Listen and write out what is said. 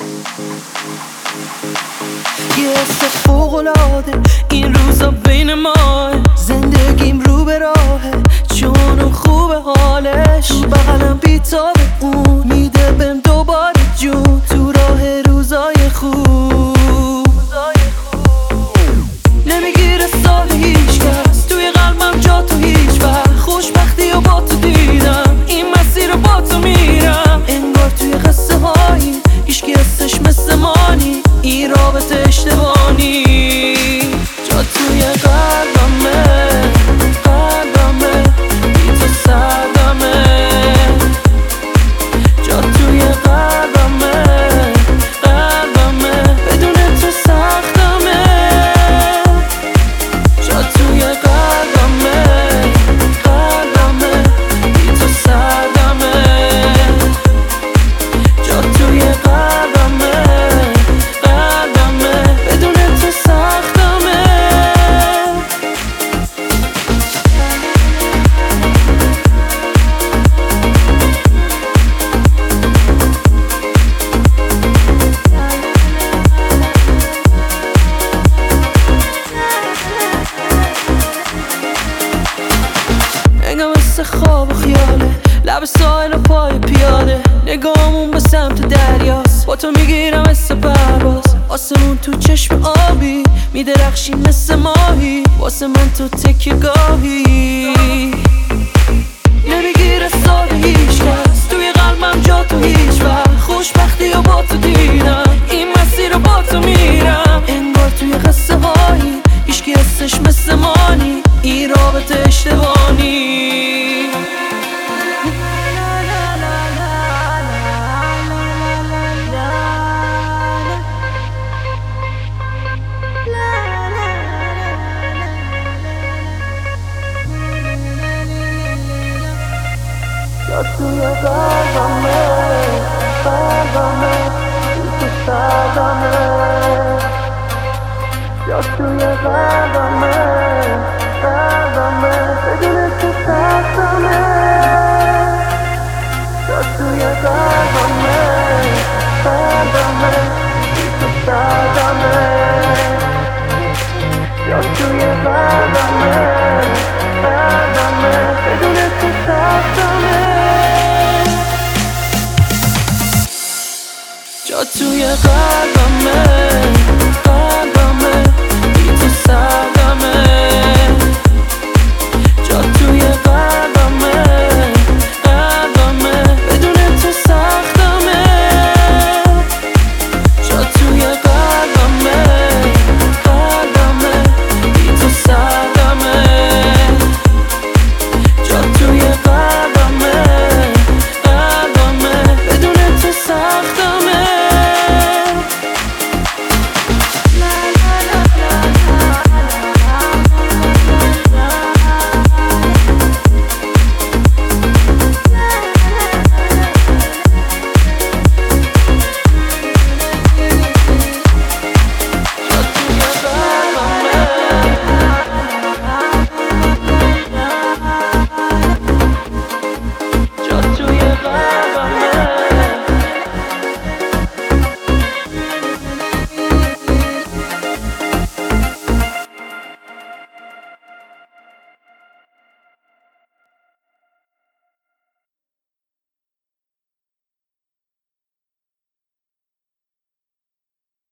یه حس فوق‌العاده این روزا بین ما، زندگیم رو به راهه چون اون خوبه حالش، تو بغلم بی‌تاب اون میده بهم دوباره جون تو راه روزای خوب. نمیگیره سال هیچ کس توی قلبم جا تو هیچ وقت، خوشبختی و با تو دیدم این مسیر رو با تو میرم، انگار توی قصه هایی هیچکی هستش مثل مانی، این رابطه اشتباهی جا توی قلبمه، قلبمه بی تو سردمه، جا توی قلبمه، قلبمه بدون تو سختمه، جا توی قلبمه، قلبمه بی تو سردمه، جا توی قلبمه، قلبمه بدون تو سختمه. انگار مثل خواب و خیاله، لب ساحل و پای پیاده، نگامون به سمت دریاست، با تو میگیرم مثل پرواز، آسمون تو چشم آبی میدرخشی مثل ماهی، واسه من تو تکیه گاهی. نمیگیره سال هیچ کس توی قلبم جا تو هیچ وقت، خوشبختی و با تو دیدم این مسیر رو با تو میرم، انگار توی قصه هایی هیچکی هستش مثل مانی، این رابطه اشتباهی. جا توی قلبمه، قلبمه بی تو سردمه، جا توی قلبمه، قلبمه بدون تو سختمه، جا توی قلبمه، قلبمه بی تو سردمه، جا توی قلبمه، قلبمه بدون تو سختمه، جا توی قلبمه.